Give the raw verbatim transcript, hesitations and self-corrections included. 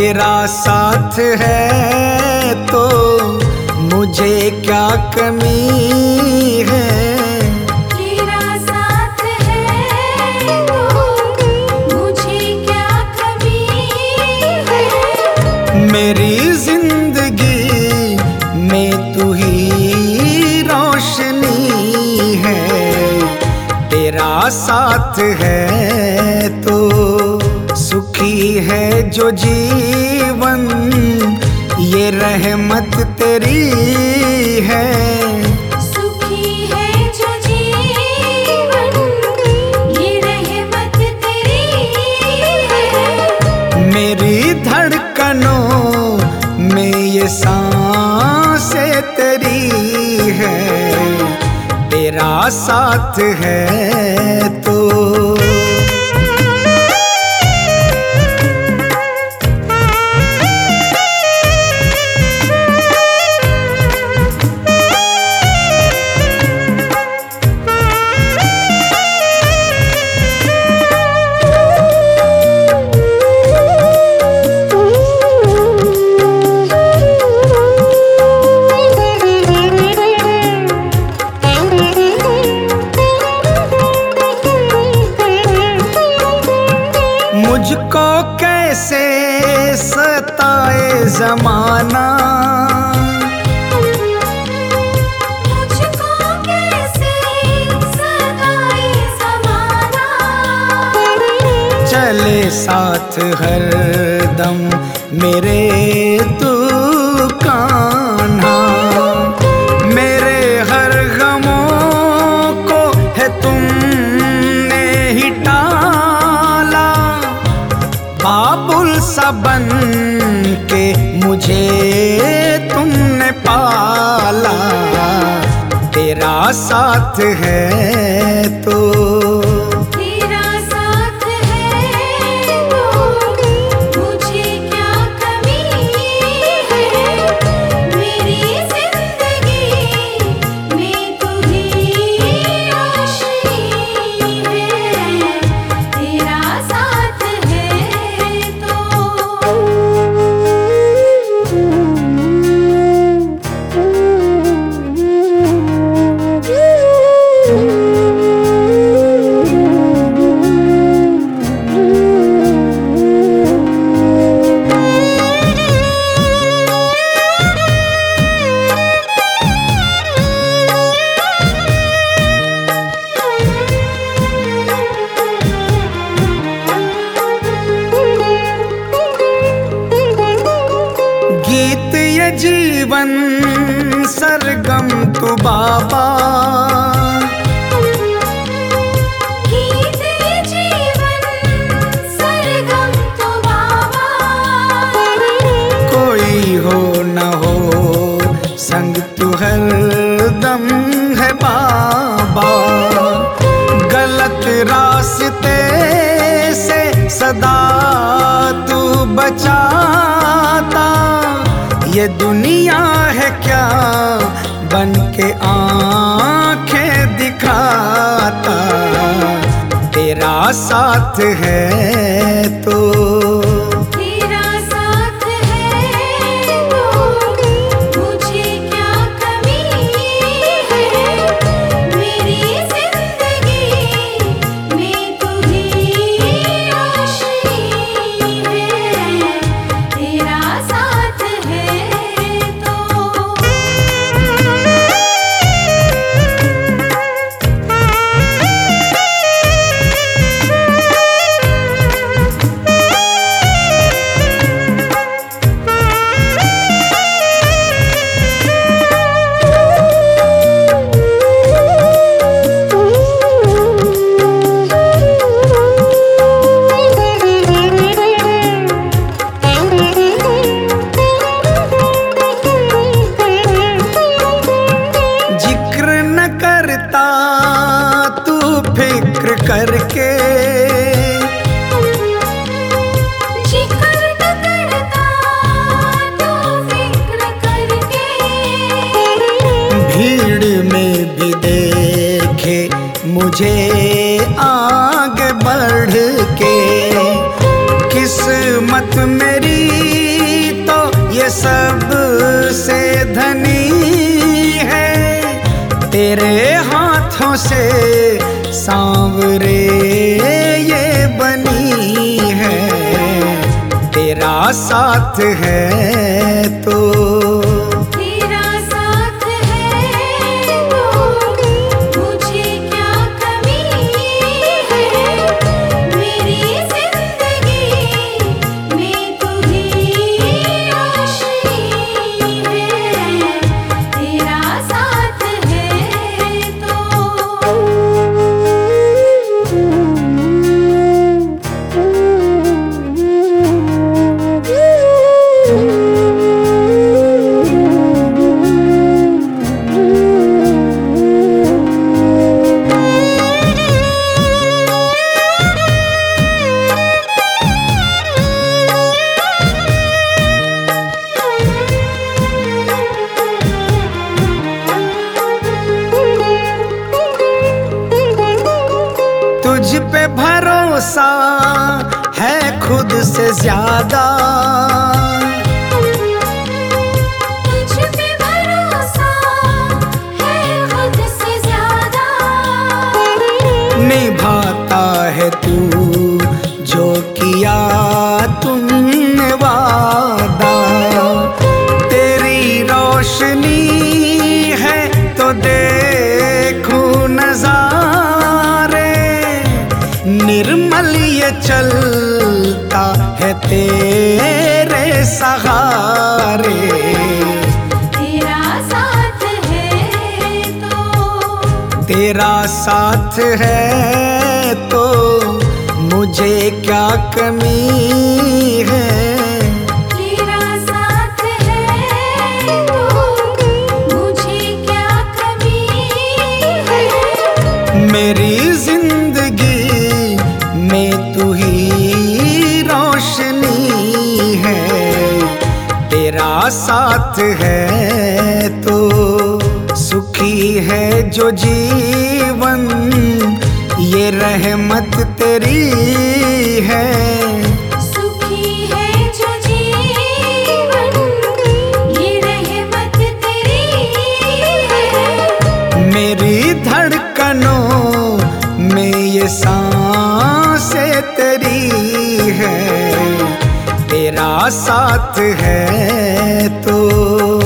तेरा साथ है तो मुझे क्या कमी है। तेरा साथ है तो मुझे क्या कमी है। मेरी जिंदगी में तू ही रोशनी है। तेरा साथ है तो सुखी है जो जीवन, ये रहमत तेरी है। सुखी है जो जीवन, ये रहमत तेरी है। मेरी धड़कनों में ये सांसें तेरी है। तेरा साथ है तो मुझको कैसे सताए जमाना, मुझको कैसे सताए ज़माना। चले साथ हर दम मेरे तू कान्हा। मेरे हर गमों को है तुमने ही टाला। बाबुल सा बन के मुझे तुमने पाला। तेरा साथ है तो तेरा साथ है तो मुझे क्या कमी है। मेरी जिंदगी में तू ही रोशनी है। तेरा साथ है तो गीत ये जीवन सरगम तू बाबा। गीत जीवन सरगम तो बाबा। कोई हो न हो संग तू हरदम है बाबा। गलत रास्ते से सदा तू बचाता। ये दुनिया है क्या बन के आंखें दिखाता। तेरा साथ है तो तेरा साथ है तो मुझे क्या कमी है। मेरी जिंदगी में तू ही रोशनी है। तेरा साथ है तो करके जिक्र न करता तू फिक्र करके, भीड़ में भी देखे मुझे आगे बढ़ के, किस्मत मेरी से सांवरे ये बनी है, तेरा साथ है तो तेरा साथ है तो मुझे क्या कमी है, मेरी जिंदगी में तू ही रोशनी है, तेरा साथ है तो। तुझ पे भरोसा है खुद से ज्यादा, तुझ पे भरोसा है खुद से ज्यादा, निभाता है तू जो किया तुमने वादा। तेरी रोशनी है तो देखूं नजारे, निर्मल ये चलता है तेरे सहारे। तेरा साथ है तो तेरा साथ है तो मुझे क्या कमी है, तेरा साथ है तो मुझे क्या कमी है, मेरी जिंदगी में तू ही रोशनी है, तेरा साथ है तो सुखी है जो जीवन, ये रहमत तेरी है। सुखी है जो जीवन, ये रहमत तेरी है, मेरी धड़कनों में ये सांसें तेरी है, तेरा साथ है तो।